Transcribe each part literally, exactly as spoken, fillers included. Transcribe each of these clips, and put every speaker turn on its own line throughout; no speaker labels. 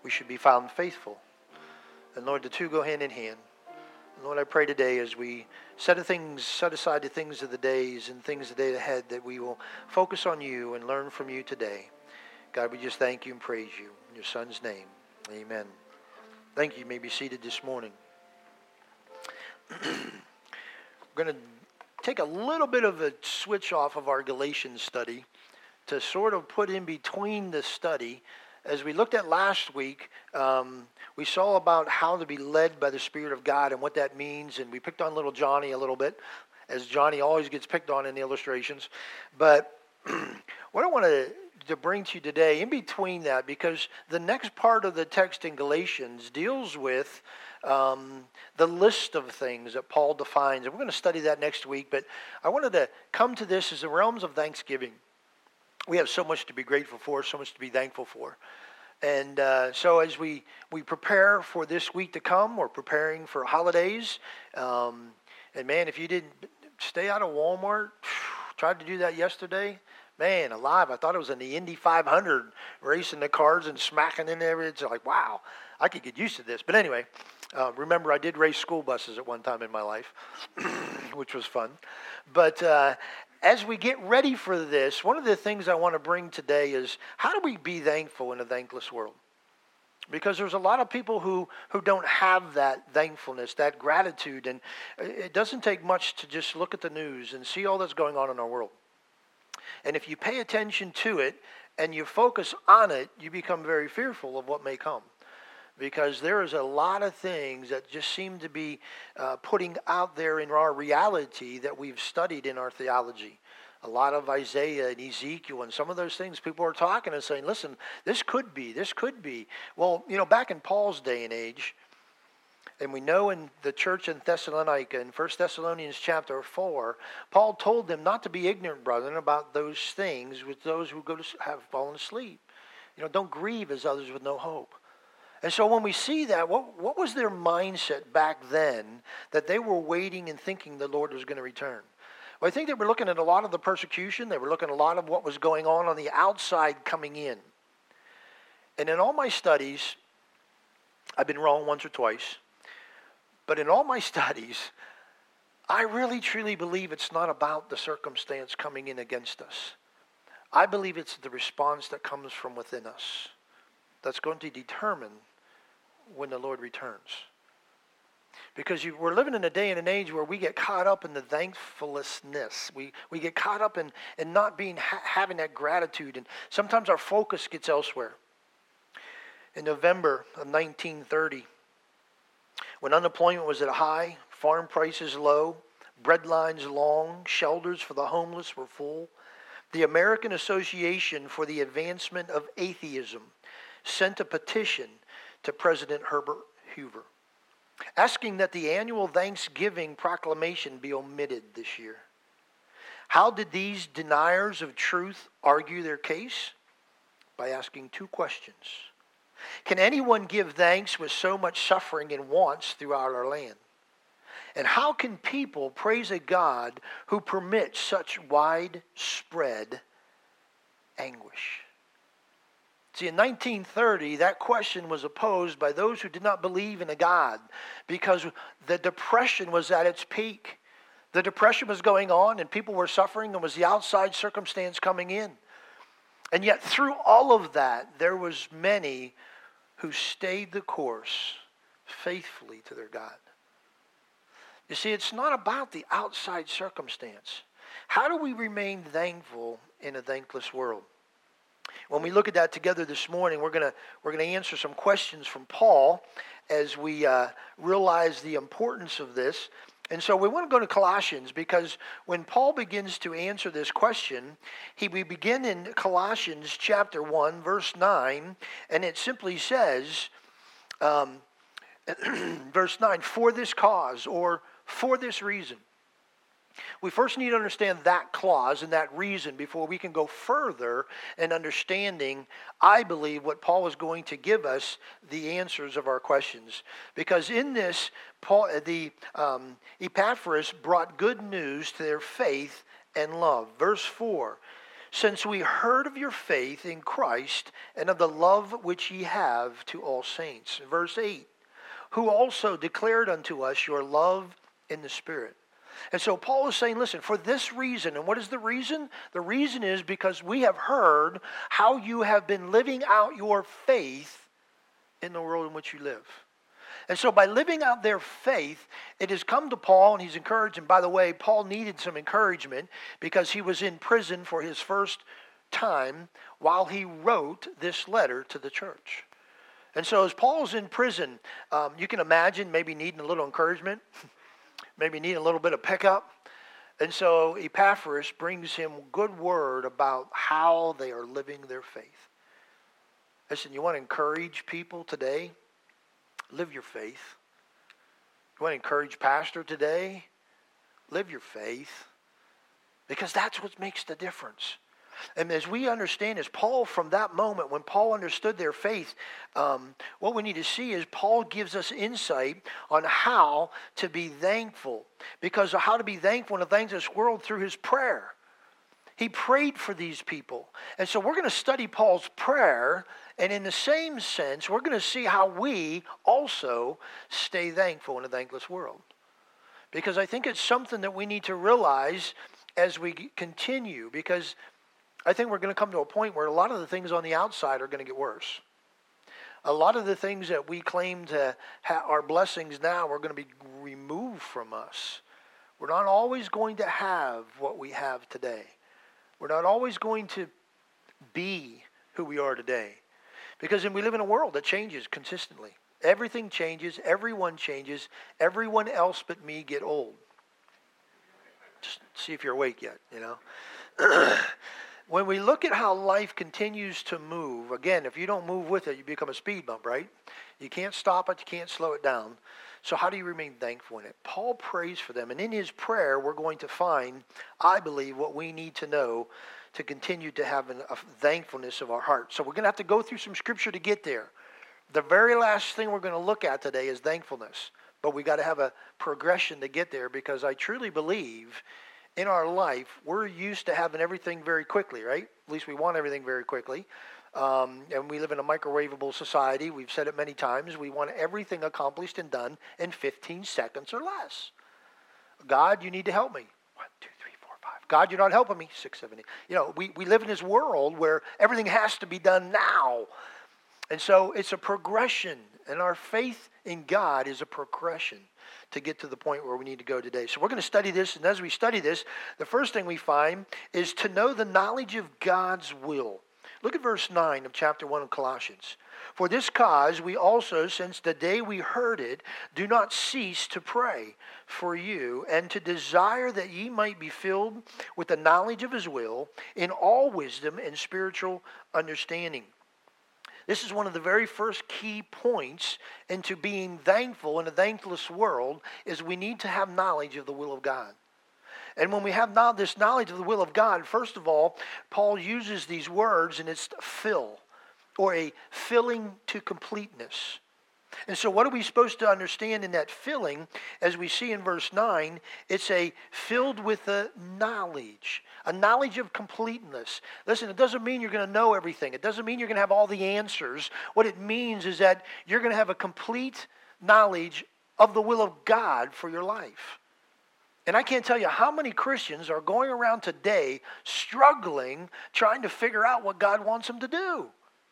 we should be found faithful. And Lord, the two go hand in hand. And Lord, I pray today as we set the things, set aside the things of the days and things of the day ahead, that we will focus on you and learn from you today. God, we just thank you and praise you. In your Son's name, amen. Thank you. You may be seated this morning. We're going to take a little bit of a switch off of our Galatians study to sort of put in between the study. As we looked at last week, um, we saw about how to be led by the Spirit of God and what that means, and we picked on little Johnny a little bit, as Johnny always gets picked on in the illustrations. But what I want to, to bring to you today, in between that, because the next part of the text in Galatians deals with um, the list of things that Paul defines, and we're going to study that next week, but I wanted to come to this as the realms of thanksgiving. We have so much to be grateful for, so much to be thankful for. And uh, so as we, we prepare for this week to come, we're preparing for holidays. Um, and man, if you didn't stay out of Walmart, tried to do that yesterday, man, alive, I thought it was in the Indy five hundred, racing the cars and smacking in there. It's like, wow, I could get used to this. But anyway, uh, remember I did race school buses at one time in my life, which was fun. But uh, as we get ready for this, one of the things I want to bring today is, how do we be thankful in a thankless world? Because there's a lot of people who, who don't have that thankfulness, that gratitude, and it doesn't take much to just look at the news and see all that's going on in our world. And if you pay attention to it and you focus on it, you become very fearful of what may come. Because there is a lot of things that just seem to be uh, putting out there in our reality that we've studied in our theology. A lot of Isaiah and Ezekiel and some of those things, people are talking and saying, listen, this could be, this could be. Well, you know, back in Paul's day and age, and we know in the church in Thessalonica, in First Thessalonians chapter four, Paul told them not to be ignorant, brethren, about those things with those who go to have fallen asleep. You know, don't grieve as others with no hope. And so when we see that, what, what was their mindset back then that they were waiting and thinking the Lord was going to return? Well, I think they were looking at a lot of the persecution. They were looking at a lot of what was going on on the outside coming in. And in all my studies, I've been wrong once or twice, but in all my studies, I really truly believe it's not about the circumstance coming in against us. I believe it's the response that comes from within us that's going to determine when the Lord returns. Because you, we're living in a day and an age where we get caught up in the thankfulness. We we get caught up in, in not being ha- having that gratitude. And sometimes our focus gets elsewhere. In November of nineteen thirty, when unemployment was at a high, farm prices low, bread lines long, shelters for the homeless were full, the American Association for the Advancement of Atheism sent a petition to President Herbert Hoover, asking that the annual Thanksgiving proclamation be omitted this year. How did these deniers of truth argue their case? By asking two questions. Can anyone give thanks with so much suffering and wants throughout our land? And how can people praise a God who permits such widespread anguish? See, in nineteen thirty, that question was opposed by those who did not believe in a God, because the depression was at its peak. The depression was going on and people were suffering, and was the outside circumstance coming in. And yet through all of that, there was many who stayed the course faithfully to their God. You see, it's not about the outside circumstance. How do we remain thankful in a thankless world? When we look at that together this morning, we're going to we're going to answer some questions from Paul as we uh, realize the importance of this. And so we want to go to Colossians, because when Paul begins to answer this question, he we begin in Colossians chapter one, verse nine, and it simply says, um, verse nine, for this cause, or for this reason. We first need to understand that clause and that reason before we can go further in understanding, I believe, what Paul is going to give us the answers of our questions. Because in this, Paul, the um, Epaphras brought good news to their faith and love. Verse four, since we heard of your faith in Christ and of the love which ye have to all saints. Verse eight, who also declared unto us your love in the Spirit. And so Paul is saying, listen, for this reason, and what is the reason? The reason is because we have heard how you have been living out your faith in the world in which you live. And so by living out their faith, it has come to Paul, and he's encouraged. And by the way, Paul needed some encouragement because he was in prison for his first time while he wrote this letter to the church. And so as Paul's in prison, um, you can imagine maybe needing a little encouragement, maybe needing a little bit of pickup. And so Epaphras brings him good word about how they are living their faith. Listen, you want to encourage people today? Live your faith. You want to encourage pastor today? Live your faith. Because that's what makes the difference. And as we understand this, Paul, from that moment, when Paul understood their faith, um, what we need to see is Paul gives us insight on how to be thankful. Because of how to be thankful in the things of this world through his prayer. He prayed for these people. And so we're going to study Paul's prayer. And in the same sense, we're going to see how we also stay thankful in a thankless world. Because I think it's something that we need to realize as we continue. Because I think we're going to come to a point where a lot of the things on the outside are going to get worse. A lot of the things that we claim to have are blessings now are going to be removed from us. We're not always going to have what we have today. We're not always going to be who we are today. Because we live in a world that changes consistently. Everything changes. Everyone changes. Everyone else but me get old. Just see if you're awake yet, you know. When we look at how life continues to move, again, if you don't move with it, you become a speed bump, right? You can't stop it. You can't slow it down. So how do you remain thankful in it? Paul prays for them. And in his prayer, we're going to find, I believe, what we need to know to continue to have an, a thankfulness of our heart. So we're going to have to go through some scripture to get there. The very last thing we're going to look at today is thankfulness. But we got to have a progression to get there, because I truly believe in our life, we're used to having everything very quickly, right? At least we want everything very quickly. Um, and we live in a microwavable society. We've said it many times. We want everything accomplished and done in fifteen seconds or less. God, you need to help me. One, two, three, four, five. God, you're not helping me. Six, seven, eight. You know, we, we live in this world where everything has to be done now. And so it's a progression. And our faith in God is a progression to get to the point where we need to go today. So we're going to study this. And as we study this, the first thing we find is to know the knowledge of God's will. Look at verse nine of chapter one of Colossians. For this cause we also, since the day we heard it, do not cease to pray for you, and to desire that ye might be filled with the knowledge of his will, in all wisdom and spiritual understanding. This is one of the very first key points into being thankful in a thankless world, is we need to have knowledge of the will of God. And when we have now this knowledge of the will of God, first of all, Paul uses these words, and it's fill, or a filling to completeness. And so what are we supposed to understand in that filling? As we see in verse nine, it's a filled with a knowledge, a knowledge of completeness. Listen, it doesn't mean you're going to know everything. It doesn't mean you're going to have all the answers. What it means is that you're going to have a complete knowledge of the will of God for your life. And I can't tell you how many Christians are going around today struggling, trying to figure out what God wants them to do.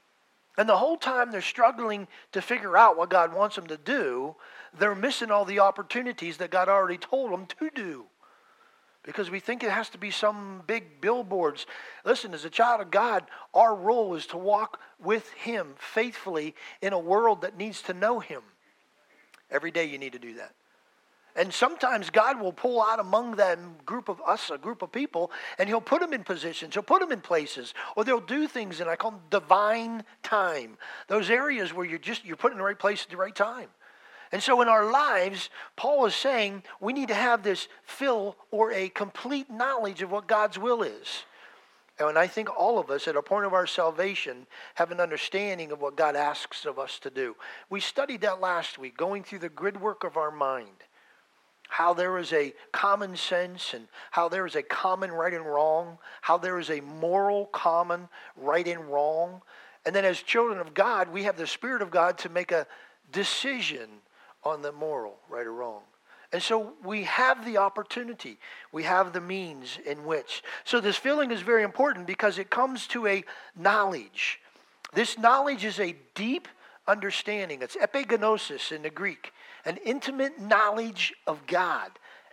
And the whole time they're struggling to figure out what God wants them to do, they're missing all the opportunities that God already told them to do. Because we think it has to be some big billboards. Listen, as a child of God, our role is to walk with Him faithfully in a world that needs to know Him. Every day you need to do that. And sometimes God will pull out among that group of us, a group of people, and He'll put them in positions. He'll put them in places. Or they'll do things, and I call them divine time. Those areas where you're just, you're put in the right place at the right time. And so in our lives, Paul is saying we need to have this fill or a complete knowledge of what God's will is. And I think all of us at a point of our salvation have an understanding of what God asks of us to do. We studied that last week, going through the grid work of our mind. how there is a common sense and how there is a common right and wrong, how there is a moral common right and wrong. And then as children of God, we have the Spirit of God to make a decision on the moral right or wrong. And so we have the opportunity. We have the means in which. So this feeling is very important because it comes to a knowledge. This knowledge is a deep understanding. It's epignosis in the Greek. An intimate knowledge of God.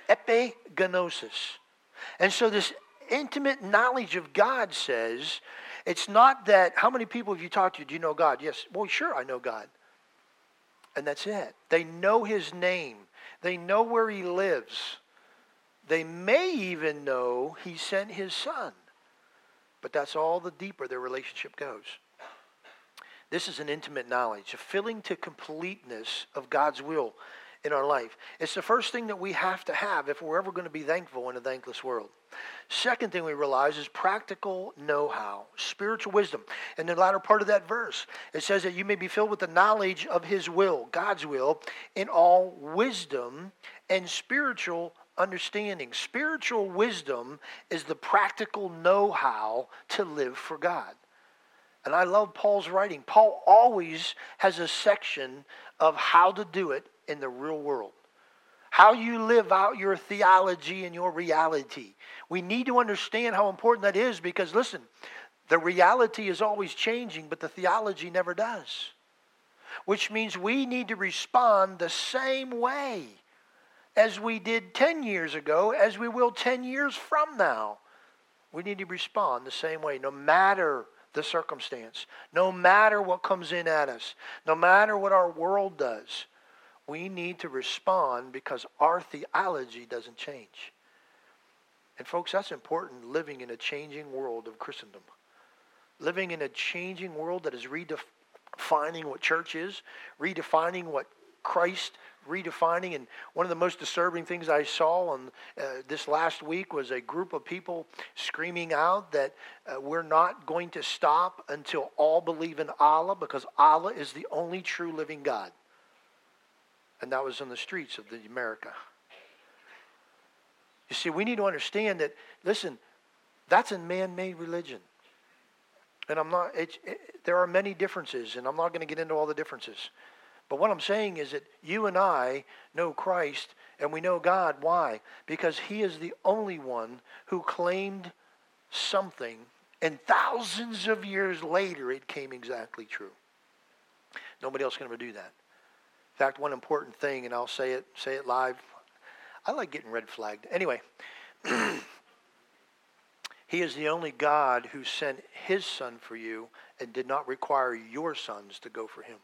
Epignosis. And so this intimate knowledge of God says, it's not that, how many people have you talked to? Do you know God? Yes. Well, sure, I know God. And that's it. They know His name. They know where He lives. They may even know He sent His Son. But that's all the deeper their relationship goes. This is an intimate knowledge, a filling to completeness of God's will in our life. It's the first thing that we have to have if we're ever going to be thankful in a thankless world. Second thing we realize is practical know-how, spiritual wisdom. In the latter part of that verse, it says that you may be filled with the knowledge of His will, God's will, in all wisdom and spiritual understanding. Spiritual wisdom is the practical know-how to live for God. And I love Paul's writing. Paul always has a section of how to do it in the real world. How you live out your theology and your reality. We need to understand how important that is because, listen, the reality is always changing, but the theology never does. Which means we need to respond the same way as we did ten years ago, as we will ten years from now. We need to respond the same way, no matter the circumstance, no matter what comes in at us, no matter what our world does. We need to respond because our theology doesn't change. And folks, that's important, living in a changing world of Christendom. Living in a changing world that is redefining what church is, redefining what Christ, redefining. And one of the most disturbing things I saw on uh, this last week was a group of people screaming out that uh, we're not going to stop until all believe in Allah because Allah is the only true living God. And that was on the streets of the America. You see, we need to understand that, listen, that's a man-made religion. And I'm not, it, it, there are many differences, and I'm not going to get into all the differences. But what I'm saying is that you and I know Christ, and we know God. Why? Because He is the only one who claimed something, and thousands of years later, it came exactly true. Nobody else can ever do that. In fact, one important thing, and I'll say it, say it live. I like getting red flagged. Anyway, He is the only God who sent His Son for you and did not require your sons to go for Him.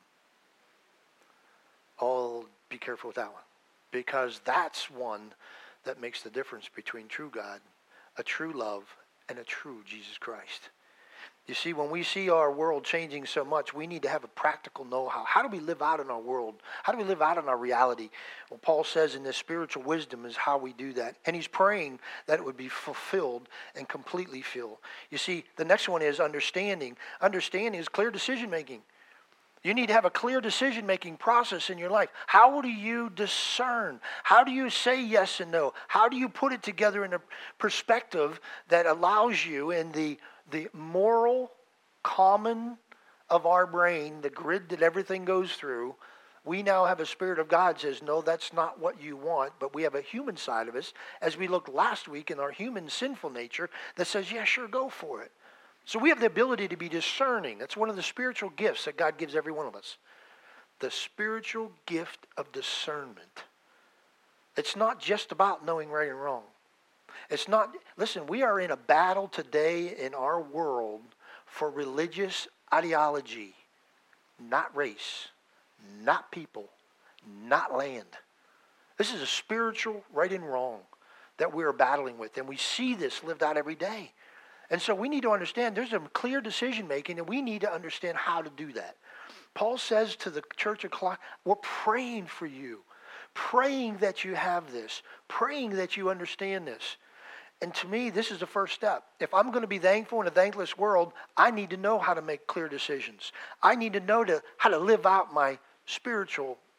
Oh, be careful with that one. Because that's one that makes the difference between true God, a true love, and a true Jesus Christ. You see, when we see our world changing so much, we need to have a practical know-how. How do we live out in our world? How do we live out in our reality? Well, Paul says in this spiritual wisdom is how we do that. And he's praying that it would be fulfilled and completely filled. You see, the next one is understanding. Understanding is clear decision-making. You need to have a clear decision-making process in your life. How do you discern? How do you say yes and no? How do you put it together in a perspective that allows you in the The moral common of our brain, the grid that everything goes through, we now have a Spirit of God says, no, that's not what you want. But we have a human side of us, as we looked last week in our human sinful nature, that says, yeah, sure, go for it. So we have the ability to be discerning. That's one of the spiritual gifts that God gives every one of us. The spiritual gift of discernment. It's not just about knowing right and wrong. It's not, listen, we are in a battle today in our world for religious ideology, not race, not people, not land. This is a spiritual right and wrong that we are battling with, and we see this lived out every day. And so we need to understand there's a clear decision making, and we need to understand how to do that. Paul says to the church of Colossae, we're praying for you, praying that you have this, praying that you understand this. And to me, this is the first step. If I'm going to be thankful in a thankless world, I need to know how to make clear decisions. I need to know to, how to live out my spiritual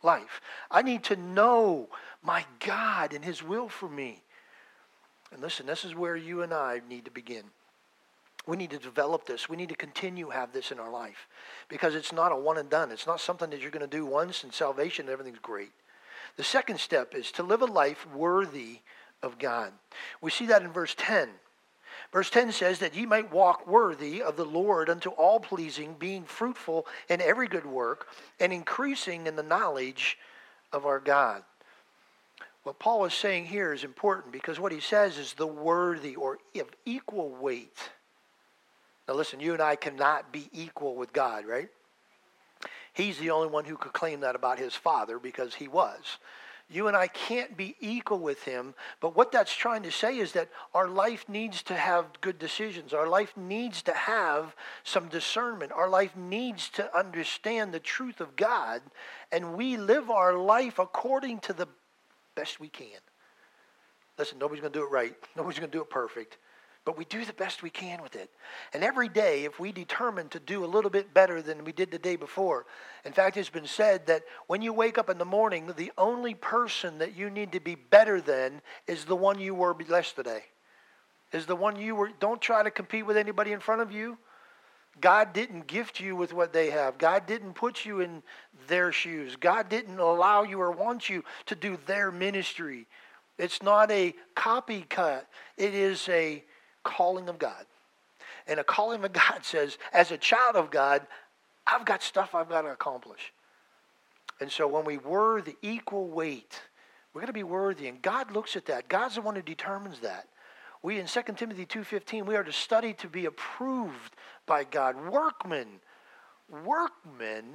life. I need to know my God and his will for me. And listen, this is where you and I need to begin. We need to develop this. We need to continue to have this in our life because it's not a one and done. It's not something that you're going to do once and salvation and everything's great. The second step is to live a life worthy of God. We see that in verse ten. Verse ten says that ye might walk worthy of the Lord unto all pleasing, being fruitful in every good work and increasing in the knowledge of our God. What Paul is saying here is important because what he says is the worthy or of equal weight. Now listen, you and I cannot be equal with God, right? He's the only one who could claim that about his Father because he was. You and I can't be equal with him, but what that's trying to say is that our life needs to have good decisions. Our life needs to have some discernment. Our life needs to understand the truth of God, and we live our life according to the best we can. Listen, nobody's going to do it right. Nobody's going to do it perfect. But we do the best we can with it. And every day, if we determine to do a little bit better than we did the day before, in fact, it's been said that when you wake up in the morning, the only person that you need to be better than is the one you were yesterday. Is the one you were. Don't try to compete with anybody in front of you. God didn't gift you with what they have. God didn't put you in their shoes. God didn't allow you or want you to do their ministry. It's not a copycat. It is a calling of God. And a calling of God says, as a child of God, I've got stuff I've got to accomplish. And so when we were the equal weight, we're going to be worthy. And God looks at that. God's the one who determines that. We, in Second Timothy two fifteen, we are to study to be approved by God. Workmen, workmen,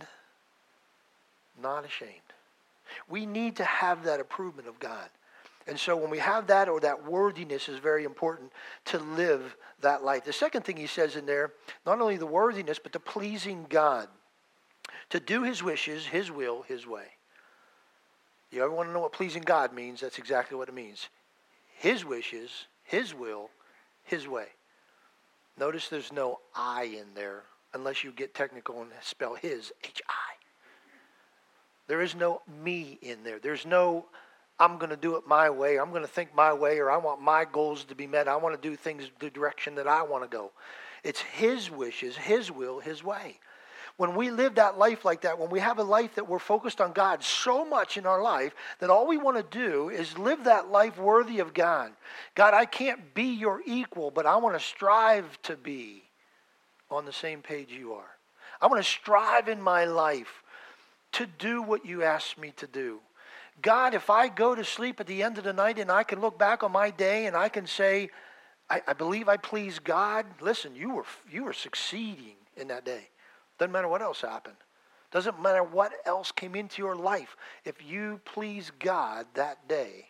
not ashamed. We need to have that approval of God. And so when we have that, or that worthiness is very important to live that life. The second thing he says in there, not only the worthiness, but the pleasing God. To do his wishes, his will, his way. You ever want to know what pleasing God means? That's exactly what it means. His wishes, his will, his way. Notice there's no I in there, unless you get technical and spell his, H I. There is no me in there. There's no I'm going to do it my way. I'm going to think my way, or I want my goals to be met. I want to do things the direction that I want to go. It's his wishes, his will, his way. When we live that life like that, when we have a life that we're focused on God so much in our life that all we want to do is live that life worthy of God. God, I can't be your equal, but I want to strive to be on the same page you are. I want to strive in my life to do what you asked me to do. God, if I go to sleep at the end of the night and I can look back on my day and I can say, I, I believe I pleased God. Listen, you were you were succeeding in that day. Doesn't matter what else happened. Doesn't matter what else came into your life. If you please God that day,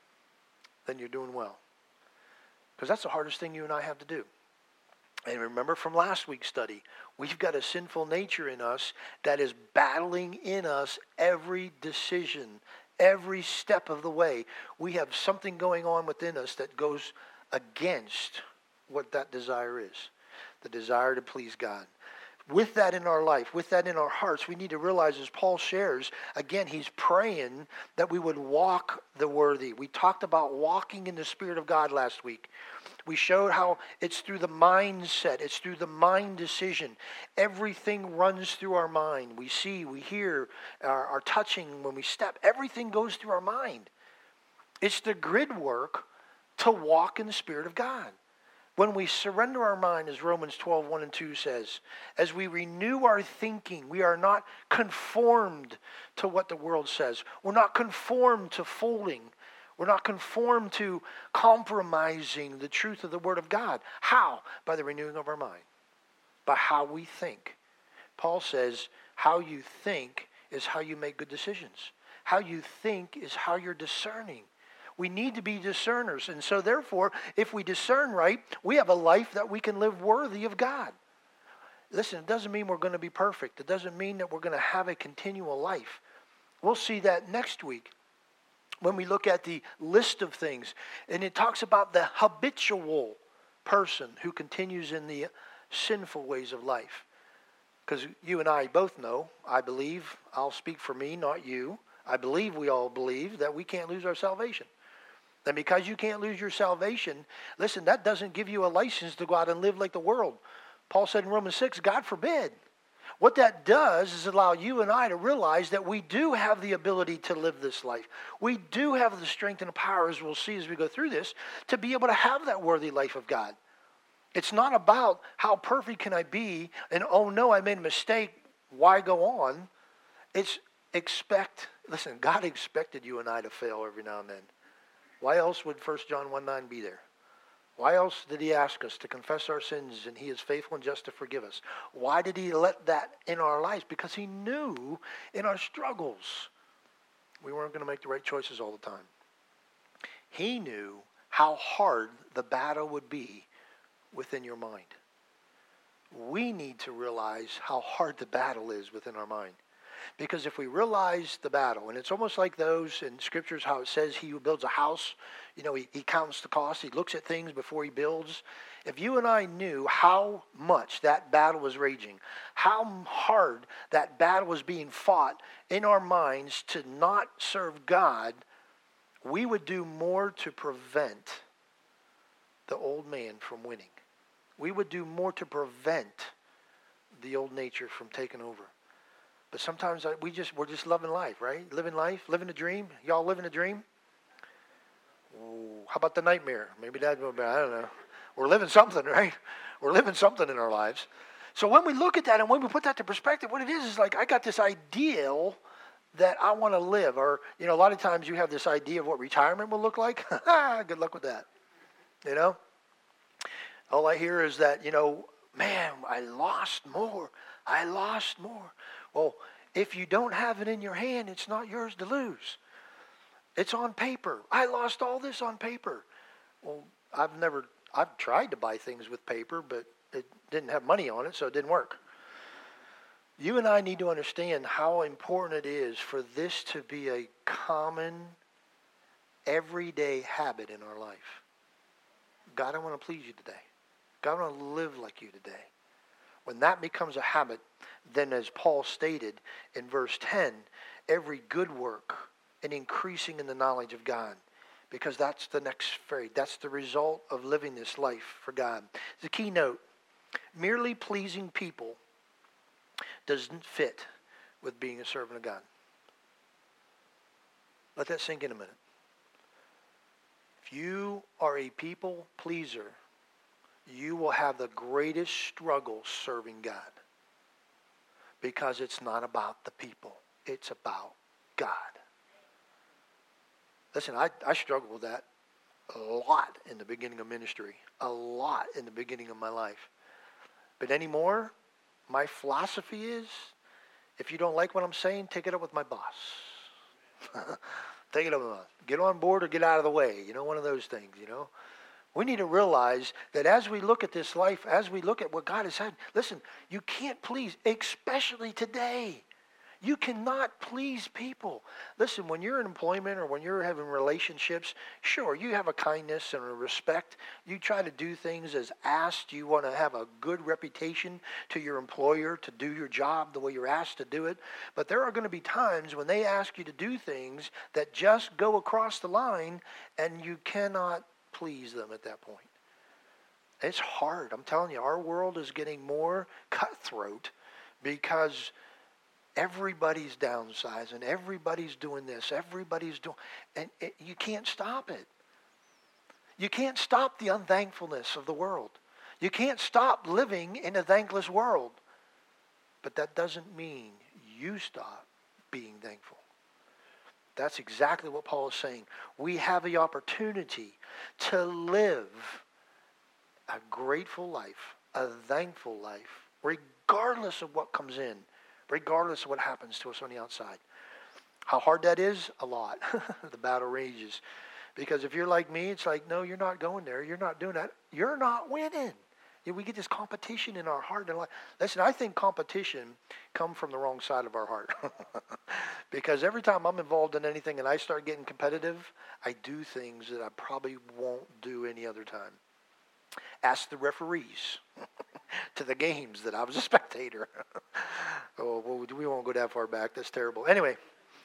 then you're doing well. Because that's the hardest thing you and I have to do. And remember from last week's study, we've got a sinful nature in us that is battling in us every decision, every step of the way. We have something going on within us that goes against what that desire is. The desire to please God. With that in our life, with that in our hearts, we need to realize, as Paul shares, again, he's praying that we would walk the worthy. We talked about walking in the Spirit of God last week. We showed how it's through the mindset. It's through the mind decision. Everything runs through our mind. We see, we hear, our, our touching, when we step, everything goes through our mind. It's the grid work to walk in the Spirit of God. When we surrender our mind, as Romans twelve, one and two says, as we renew our thinking, we are not conformed to what the world says. We're not conformed to fooling. We're not conformed to compromising the truth of the Word of God. How? By the renewing of our mind. By how we think. Paul says, how you think is how you make good decisions. How you think is how you're discerning. We need to be discerners. And so therefore, if we discern right, we have a life that we can live worthy of God. Listen, it doesn't mean we're going to be perfect. It doesn't mean that we're going to have a continual life. We'll see that next week when we look at the list of things. And it talks about the habitual person who continues in the sinful ways of life. Because you and I both know, I believe, I'll speak for me, not you. I believe we all believe that we can't lose our salvation. And because you can't lose your salvation, listen, that doesn't give you a license to go out and live like the world. Paul said in Romans six, God forbid. What that does is allow you and I to realize that we do have the ability to live this life. We do have the strength and the power, as we'll see as we go through this, to be able to have that worthy life of God. It's not about how perfect can I be and, oh no, I made a mistake, why go on? It's expect, listen, God expected you and I to fail every now and then. Why else would First John one nine be there? Why else did he ask us to confess our sins and he is faithful and just to forgive us? Why did he let that in our lives? Because he knew in our struggles we weren't going to make the right choices all the time. He knew how hard the battle would be within your mind. We need to realize how hard the battle is within our mind. Because if we realize the battle, and it's almost like those in scriptures how it says he who builds a house, you know, he, he counts the cost, he looks at things before he builds. If you and I knew how much that battle was raging, how hard that battle was being fought in our minds to not serve God, we would do more to prevent the old man from winning. We would do more to prevent the old nature from taking over. But sometimes we just, we're just loving life, right? Living life, living a dream. Y'all living a dream? Ooh, how about the nightmare? Maybe that, I don't know. We're living something, right? We're living something in our lives. So when we look at that and when we put that to perspective, what it is is like, I got this ideal that I want to live. Or, you know, a lot of times you have this idea of what retirement will look like. Good luck with that. You know? All I hear is that, you know, man, I lost more. I lost more. Well, if you don't have it in your hand, it's not yours to lose. It's on paper. I lost all this on paper. Well, I've never, I've tried to buy things with paper, but it didn't have money on it, so it didn't work. You and I need to understand how important it is for this to be a common, everyday habit in our life. God, I want to please you today. God, I want to live like you today. When that becomes a habit, then as Paul stated in verse ten, every good work and increasing in the knowledge of God, because that's the next phrase. That's the result of living this life for God. The keynote, merely pleasing people doesn't fit with being a servant of God. Let that sink in a minute. If you are a people pleaser, you will have the greatest struggle serving God. Because it's not about the people. It's about God. Listen, I, I struggled with that a lot in the beginning of ministry. A lot in the beginning of my life. But anymore, my philosophy is, if you don't like what I'm saying, take it up with my boss. Take it up with my boss. Get on board or get out of the way. You know, one of those things, you know. We need to realize that as we look at this life, as we look at what God has said, listen, you can't please, especially today. You cannot please people. Listen, when you're in employment or when you're having relationships, sure, you have a kindness and a respect. You try to do things as asked. You want to have a good reputation to your employer to do your job the way you're asked to do it. But there are going to be times when they ask you to do things that just go across the line and you cannot please them at that point. It's hard. I'm telling you, our world is getting more cutthroat because everybody's downsizing, everybody's doing this, everybody's doing, and it, you can't stop it. You can't stop the unthankfulness of the world. You can't stop living in a thankless world. But that doesn't mean you stop being thankful. That's exactly what Paul is saying. We have the opportunity to live a grateful life, a thankful life, regardless of what comes in, regardless of what happens to us on the outside. How hard that is? A lot. The battle rages. Because if you're like me, it's like, no, you're not going there. You're not doing that. You're not winning. We get this competition in our heart and life. Listen, I think competition comes from the wrong side of our heart. Because every time I'm involved in anything and I start getting competitive, I do things that I probably won't do any other time. Ask the referees to the games that I was a spectator. Oh, well, we won't go that far back. That's terrible. Anyway,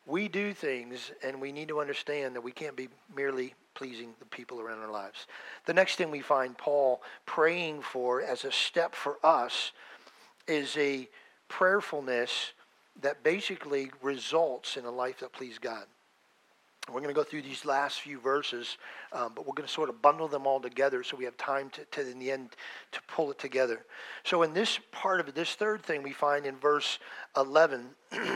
we do things, and we need to understand that we can't be merely pleasing the people around our lives. The next thing we find Paul praying for as a step for us is a prayerfulness that basically results in a life that pleases God. We're going to go through these last few verses, um, but we're going to sort of bundle them all together so we have time to, to, in the end, to pull it together. So in this part of it, this third thing we find in verse eleven,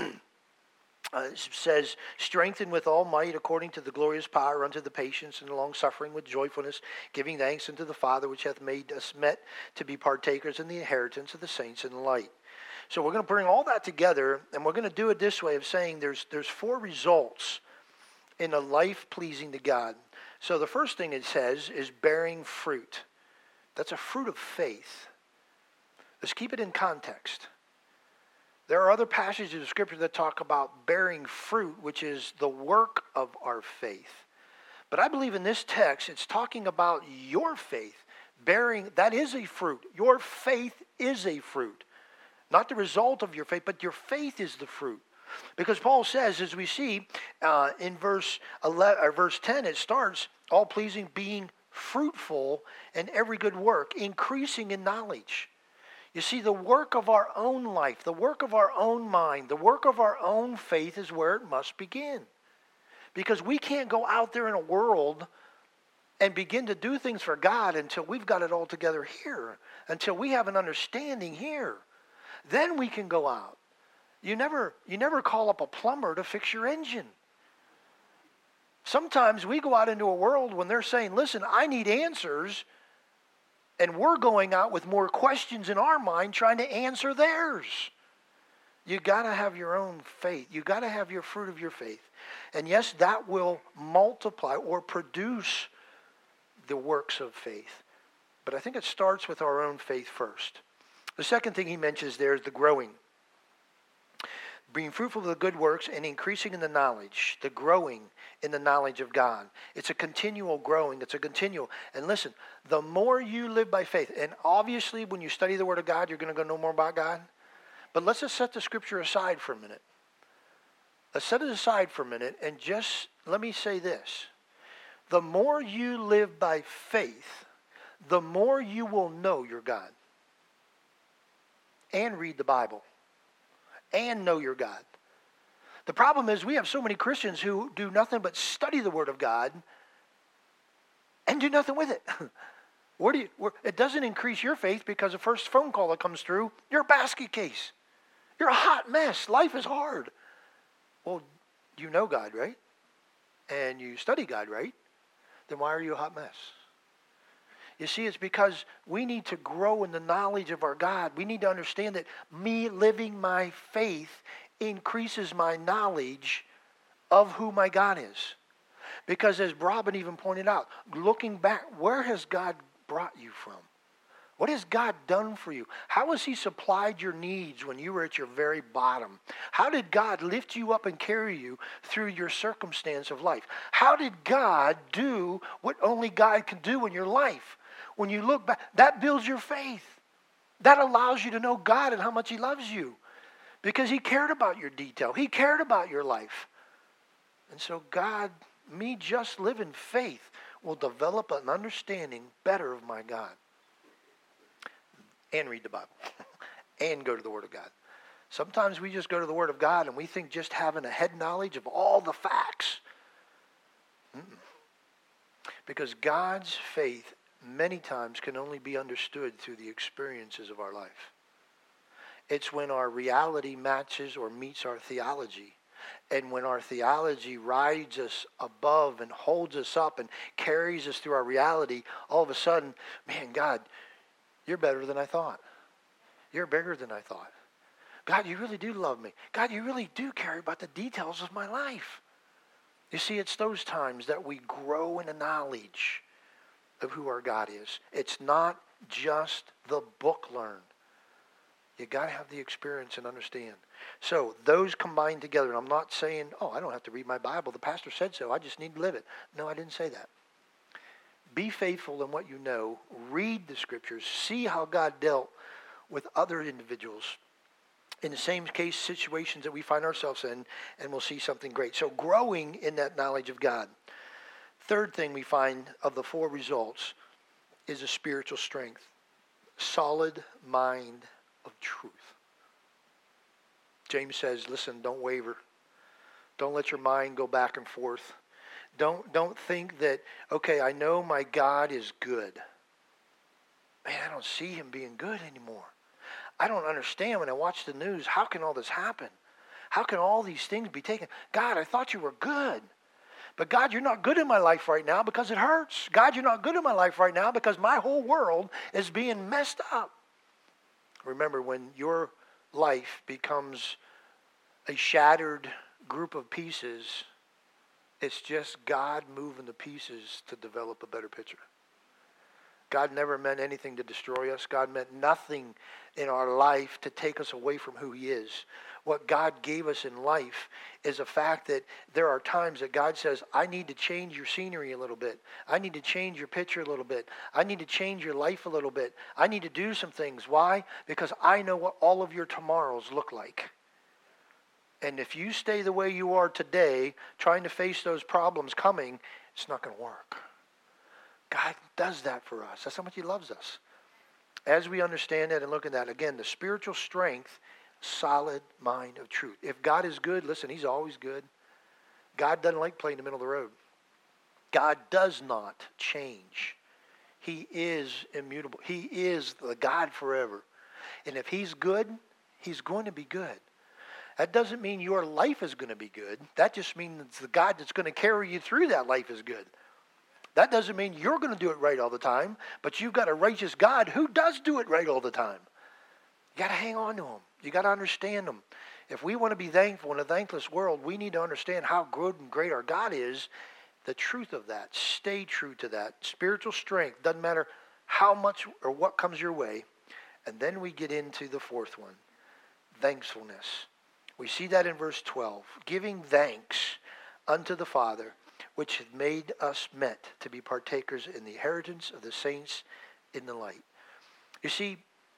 uh, it says, strengthen with all might according to the glorious power unto the patience and the long suffering with joyfulness, giving thanks unto the Father which hath made us met to be partakers in the inheritance of the saints in the light. So we're going to bring all that together, and we're going to do it this way of saying there's there's four results in a life pleasing to God. So the first thing it says is bearing fruit. That's a fruit of faith. Let's keep it in context. There are other passages of Scripture that talk about bearing fruit, which is the work of our faith. But I believe in this text, it's talking about your faith. Bearing, that is a fruit. Your faith is a fruit. Not the result of your faith, but your faith is the fruit. Because Paul says, as we see uh, in verse eleven, or verse ten, it starts, all pleasing, being fruitful in every good work, increasing in knowledge. You see, the work of our own life, the work of our own mind, the work of our own faith is where it must begin. Because we can't go out there in a world and begin to do things for God until we've got it all together here, until we have an understanding here. Then we can go out. You never, you never call up a plumber to fix your engine. Sometimes we go out into a world when they're saying, listen, I need answers, and we're going out with more questions in our mind trying to answer theirs. You got to have your own faith. You got to have your fruit of your faith. And yes, that will multiply or produce the works of faith. But I think it starts with our own faith first. The second thing he mentions there is the growing. Being fruitful of the good works and increasing in the knowledge, the growing in the knowledge of God. It's a continual growing. It's a continual. And listen, the more you live by faith, and obviously when you study the Word of God, you're going to go know more about God. But let's just set the Scripture aside for a minute. Let's set it aside for a minute and just let me say this. The more you live by faith, the more you will know your God. And read the Bible. And know your God. The problem is we have so many Christians who do nothing but study the Word of God and do nothing with it. Where do you, where, it doesn't increase your faith because the first phone call that comes through, you're a basket case. You're a hot mess. Life is hard. Well, you know God, right? And you study God, right? Then why are you a hot mess? You see, it's because we need to grow in the knowledge of our God. We need to understand that me living my faith increases my knowledge of who my God is. Because as Robin even pointed out, looking back, where has God brought you from? What has God done for you? How has He supplied your needs when you were at your very bottom? How did God lift you up and carry you through your circumstance of life? How did God do what only God can do in your life? When you look back, that builds your faith. That allows you to know God and how much He loves you. Because He cared about your detail. He cared about your life. And so God, me just living faith, will develop an understanding better of my God. And read the Bible. And go to the Word of God. Sometimes we just go to the Word of God and we think just having a head knowledge of all the facts. Mm-mm. Because God's faith many times can only be understood through the experiences of our life. It's when our reality matches or meets our theology. And when our theology rides us above and holds us up and carries us through our reality, all of a sudden, man, God, you're better than I thought. You're bigger than I thought. God, you really do love me. God, you really do care about the details of my life. You see, it's those times that we grow in the knowledge of who our God is. It's not just the book learned. You got to have the experience and understand. So those combined together, and I'm not saying, oh, I don't have to read my Bible. The pastor said so. I just need to live it. No, I didn't say that. Be faithful in what you know. Read the Scriptures. See how God dealt with other individuals. in the same case situations that we find ourselves in, and we'll see something great. So growing in that knowledge of God. Third thing we find of the four results is a spiritual strength. Solid mind of truth. James says, listen, don't waver. Don't let your mind go back and forth. Don't, don't think that, okay, I know my God is good. Man, I don't see him being good anymore. I don't understand when I watch the news, how can all this happen? How can all these things be taken? God, I thought you were good. But God, you're not good in my life right now because it hurts. God, you're not good in my life right now because my whole world is being messed up. Remember, when your life becomes a shattered group of pieces, it's just God moving the pieces to develop a better picture. God never meant anything to destroy us. God meant nothing in our life to take us away from who he is. What God gave us in life is a fact that there are times that God says, I need to change your scenery a little bit. I need to change your picture a little bit. I need to change your life a little bit. I need to do some things. Why? Because I know what all of your tomorrows look like. And if you stay the way you are today, trying to face those problems coming, it's not going to work. God does that for us. That's how much he loves us. As we understand that and look at that, again, the spiritual strength, solid mind of truth. If God is good, listen, he's always good. God doesn't like playing in the middle of the road. God does not change. He is immutable. He is the God forever. And if he's good, he's going to be good. That doesn't mean your life is going to be good. That just means the God that's going to carry you through that life is good. That doesn't mean you're going to do it right all the time, but you've got a righteous God who does do it right all the time. You got to hang on to him. You got to understand him. If we want to be thankful in a thankless world, we need to understand how good and great our God is. The truth of that. Stay true to that. Spiritual strength. Doesn't matter how much or what comes your way. And then we get into the fourth one. Thankfulness. We see that in verse twelve. Giving thanks unto the Father, which hath made us met to be partakers in the inheritance of the saints in the light. You see,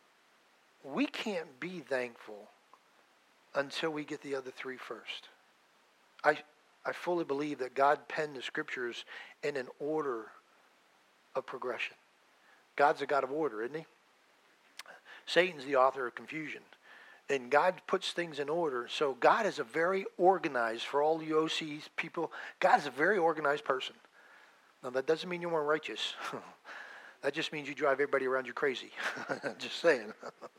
we can't be thankful until we get the other three first. I, I fully believe that God penned the scriptures in an order of progression. God's a God of order, isn't he? Satan's the author of confusion. And God puts things in order. So God is a very organized, for all you O C people, God is a very organized person. Now that doesn't mean you're more righteous. That just means you drive everybody around you crazy. Just saying.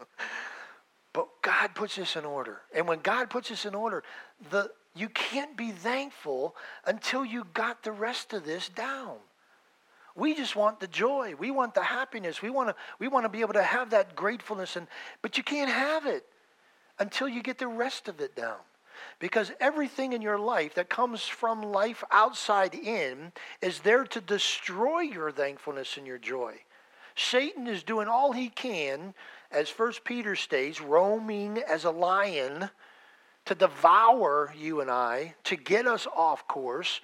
But God puts this in order. And when God puts this in order, the you can't be thankful until you got the rest of this down. We just want the joy. We want the happiness. We want to we want to be able to have that gratefulness, and but you can't have it until you get the rest of it down. Because everything in your life that comes from life outside in is there to destroy your thankfulness and your joy. Satan is doing all he can, as First Peter states, roaming as a lion to devour you and I, to get us off course.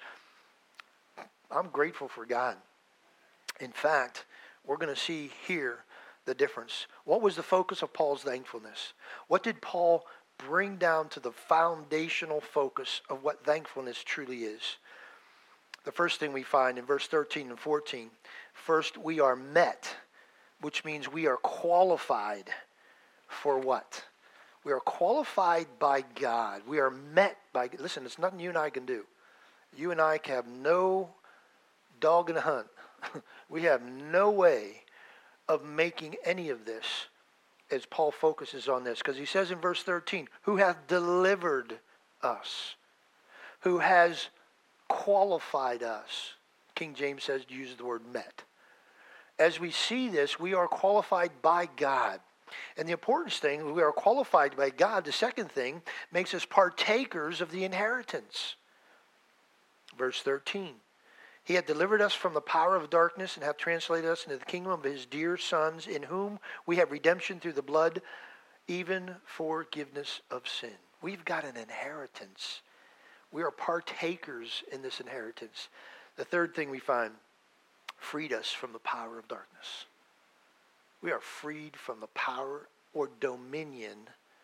I'm grateful for God. In fact, we're going to see here the difference. What was the focus of Paul's thankfulness? What did Paul bring down to the foundational focus of what thankfulness truly is? The first thing we find in verse thirteen and fourteen, first, we are met, which means we are qualified for what? We are qualified by God. We are met by, listen, it's nothing you and I can do. You and I can have no dog in the hunt. We have no way of making any of this, as Paul focuses on this. Because he says in verse thirteen, who hath delivered us, who has qualified us. King James says, use the word met. As we see this, we are qualified by God. And the important thing, we are qualified by God. The second thing makes us partakers of the inheritance. Verse thirteen. He hath delivered us from the power of darkness and hath translated us into the kingdom of his dear sons, in whom we have redemption through the blood, even forgiveness of sin. We've got an inheritance. We are partakers in this inheritance. The third thing we find, freed us from the power of darkness. We are freed from the power or dominion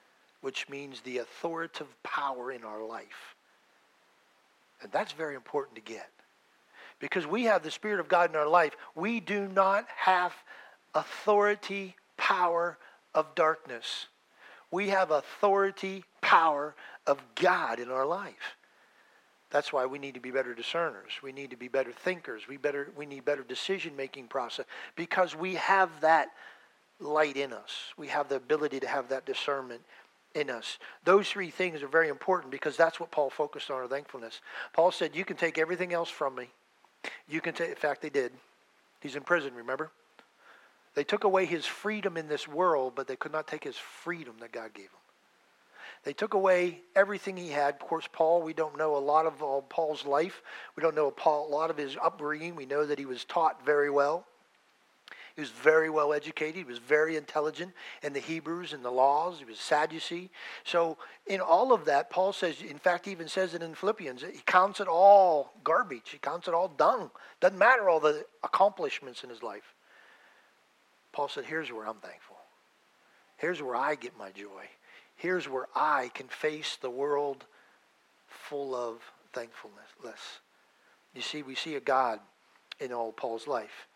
which means the authoritative power in our life. And that's very important to get. Because we have the Spirit of God in our life, we do not have authority, power of darkness. We have authority, power of God in our life. That's why we need to be better discerners. We need to be better thinkers. We better we need better decision-making process because we have that light in us. We have the ability to have that discernment in us. Those three things are very important because that's what Paul focused on, our thankfulness. Paul said, you can take everything else from me. You can take, in fact, they did. He's in prison, remember? They took away his freedom in this world, but they could not take his freedom that God gave him. They took away everything he had. Of course, Paul, we don't know a lot of uh, Paul's life. We don't know Paul, a lot of his upbringing. We know that he was taught very well. He was very well educated. He was very intelligent in the Hebrews and the laws. He was a Sadducee. So in all of that, Paul says, in fact, he even says it in Philippians, he counts it all garbage. He counts it all dung. Doesn't matter all the accomplishments in his life. Paul said, here's where I'm thankful. Here's where I get my joy. Here's where I can face the world full of thankfulness. You see, we see a God in all Paul's life.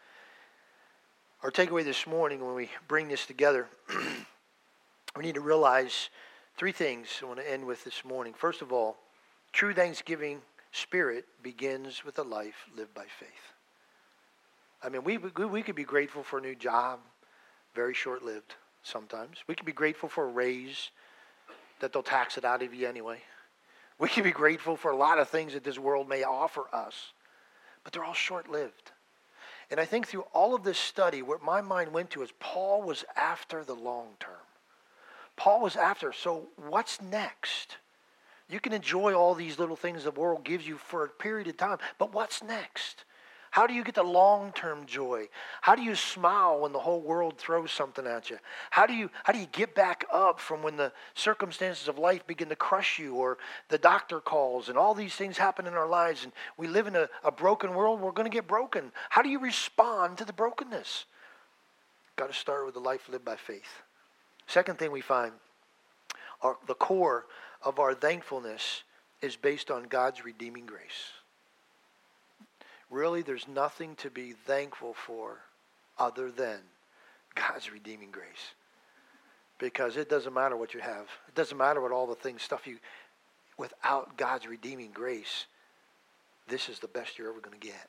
Our takeaway this morning when we bring this together, we need to realize three things I want to end with this morning. First of all, true thanksgiving spirit begins with a life lived by faith. I mean, we, we, we could be grateful for a new job, very short-lived sometimes. We could be grateful for a raise that they'll tax it out of you anyway. We can be grateful for a lot of things that this world may offer us, but they're all short-lived. And I think through all of this study, what my mind went to is Paul was after the long term. Paul was after, so what's next? You can enjoy all these little things the world gives you for a period of time, but what's next? How do you get the long-term joy? How do you smile when the whole world throws something at you? How do you how do you get back up from when the circumstances of life begin to crush you or the doctor calls and all these things happen in our lives and we live in a, a broken world, we're going to get broken. How do you respond to the brokenness? Got to start with a life lived by faith. Second thing we find, our, the core of our thankfulness is based on God's redeeming grace. Really, there's nothing to be thankful for other than God's redeeming grace. Because it doesn't matter what you have. It doesn't matter what all the things, stuff you, without God's redeeming grace, this is the best you're ever going to get.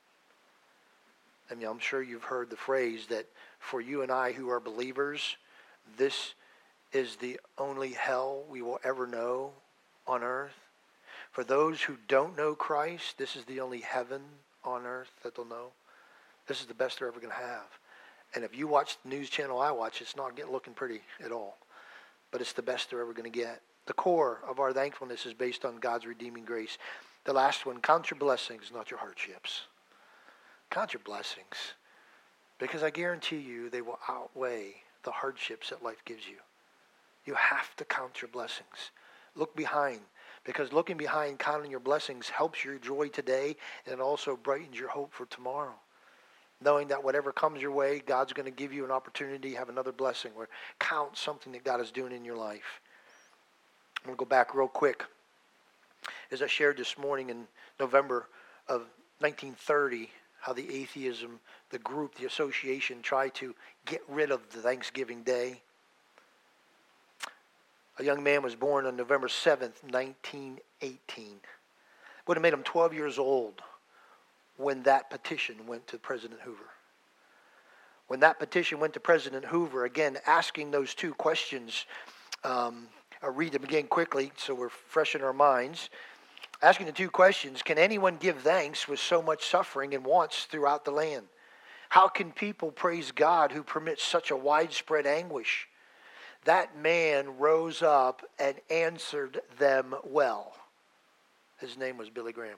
I mean, I'm sure you've heard the phrase that for you and I who are believers, this is the only hell we will ever know on earth. For those who don't know Christ, this is the only heaven on earth that they'll know. This is the best they're ever going to have. And if you watch the news channel I watch, it's not getting looking pretty at all. But it's the best they're ever going to get. The core of our thankfulness is based on God's redeeming grace. The last one, count your blessings, not your hardships. Count your blessings. Because I guarantee you they will outweigh the hardships that life gives you. You have to count your blessings. Look behind. Because looking behind, counting your blessings helps your joy today and it also brightens your hope for tomorrow. Knowing that whatever comes your way, God's going to give you an opportunity to have another blessing or count something that God is doing in your life. I'm going to go back real quick. As I shared this morning in November of nineteen thirty, how the atheism, the group, the association tried to get rid of the Thanksgiving Day. A young man was born on November seventh, nineteen eighteen. Would have made him twelve years old when that petition went to President Hoover. When that petition went to President Hoover, again, asking those two questions. Um, I'll read them again quickly so we're fresh in our minds. Asking the two questions, can anyone give thanks with so much suffering and wants throughout the land? How can people praise God who permits such a widespread anguish? That man rose up and answered them well. His name was Billy Graham.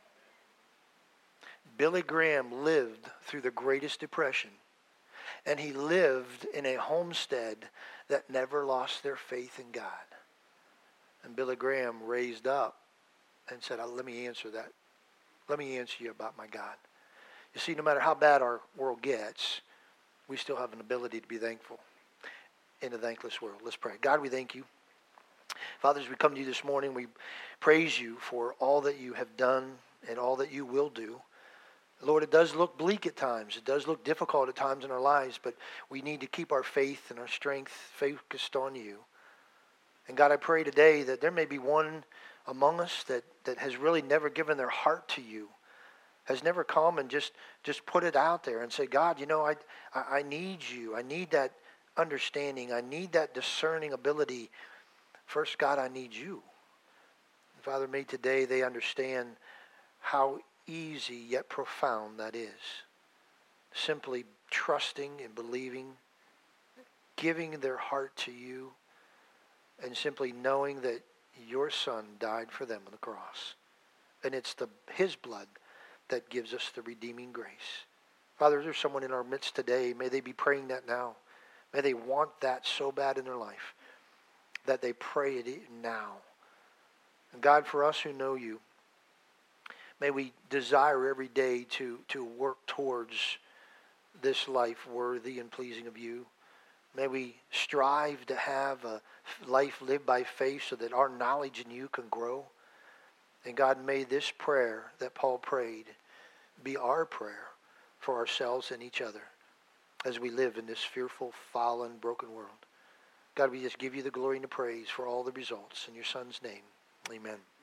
Billy Graham lived through the Greatest Depression, and he lived in a homestead that never lost their faith in God. And Billy Graham raised up and said, let me answer that. Let me answer you about my God. You see, no matter how bad our world gets, we still have an ability to be thankful in a thankless world. Let's pray. God, we thank you Father, as we come to you this morning, we praise you for all that you have done and all that you will do. Lord, it does look bleak at times. It does look difficult at times in our lives, but we need to keep our faith and our strength focused on you. And God, I pray today that there may be one among us that, that has really never given their heart to you, has never come and just, just put it out there and say, God, you know, I, I, I need you. I need that understanding. I need that discerning ability. First, God, I need you. And Father, may today they understand how easy yet profound that is. Simply trusting and believing, giving their heart to you, and simply knowing that your Son died for them on the cross. And it's the his blood that gives us the redeeming grace. Father, there's someone in our midst today. May they be praying that now. May they want that so bad in their life that they pray it now. And God, for us who know you, may we desire every day to, to work towards this life worthy and pleasing of you. May we strive to have a life lived by faith so that our knowledge in you can grow. And God, may this prayer that Paul prayed be our prayer for ourselves and each other as we live in this fearful, fallen, broken world. God, we just give you the glory and the praise for all the results. In your Son's name, amen.